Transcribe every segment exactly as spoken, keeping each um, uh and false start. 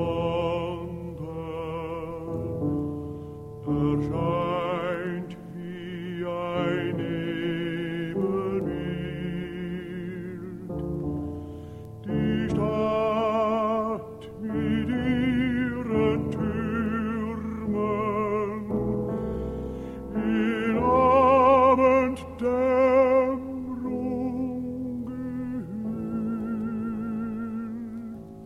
erscheint wie ein Nebelbild. Die Stadt mit ihren Türmen in Abenddämmerung gehüllt.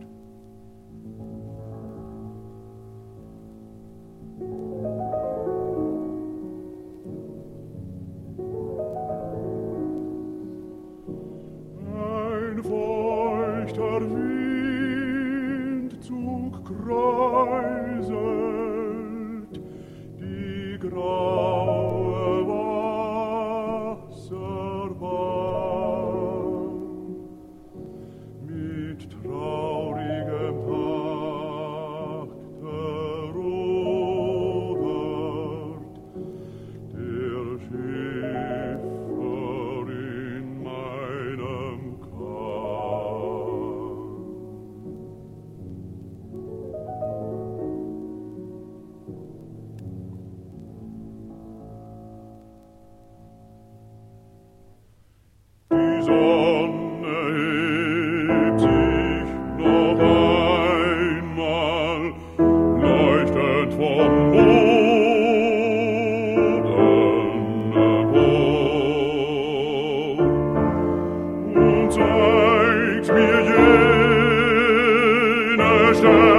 Ein feuchter Windzug kräuselt die graue Wasserbahn. Mit traurigem Takt erobert der Schiffer in meinem Kahn. Die Sonne hebt sich noch einmal leuchtend vom Boden empor und zeigt mir jene Sterne,